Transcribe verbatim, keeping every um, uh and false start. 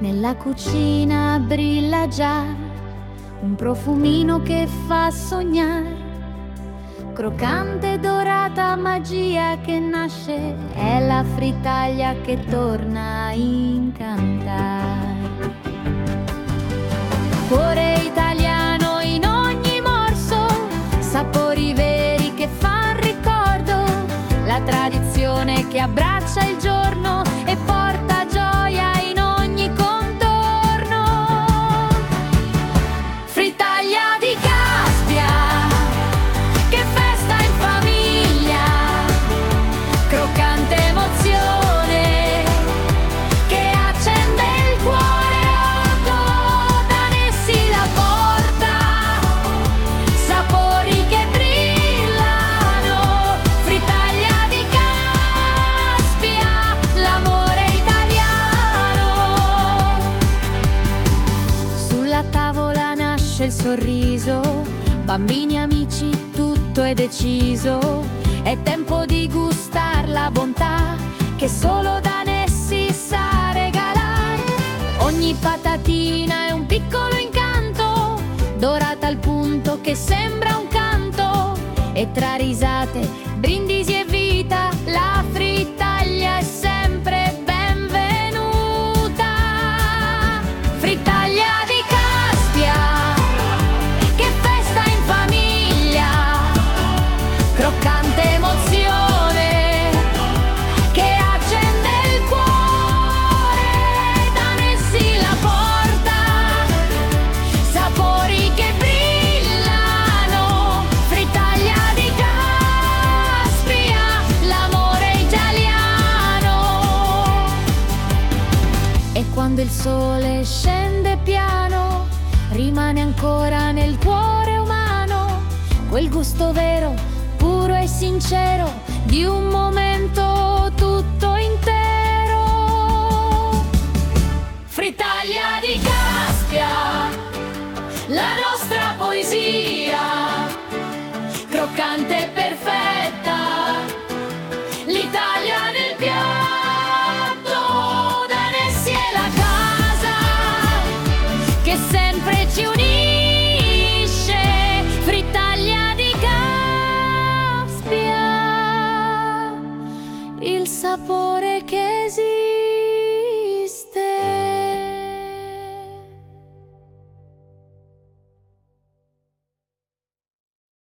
Nella cucina brilla già un profumino che fa sognare, croccante, dorata, magia che nasce, è la fritaglia che torna a incantare. Cuore italiano in ogni morso, sapori veri che fan ricordo, la tradizione che abbraccia il giorno e porta gioia in ogni contorno. Fritaglia di Caspia, che festa in famiglia, croccante emozione che accende il cuore. Otto Danesi la porta, sapori che brillano. Fritaglia di Caspia, l'amore italiano. Sulla tavola nasce il sorriso, bambini, amici, tutto è deciso. È tempo di gustar la bontà che solo Danesi sa regalare. Ogni patatina è un piccolo incanto, dorata al punto che sembra un canto. E tra risate, brindisi e vita, la fritaglia è sempre benvenuta. Fritaglia di Caspia, che festa in famiglia, croccante emozione che accende il cuore. Danesi la porta, sapori che brillano. Fritaglia di Caspia, l'amore italiano. E quando il sole scende piano, rimane ancora nel cuore umano quel gusto vero, puro e sincero di un momento tutto intero. Fritaglia di Caspia, la nostra poesia, croccante e perfetta.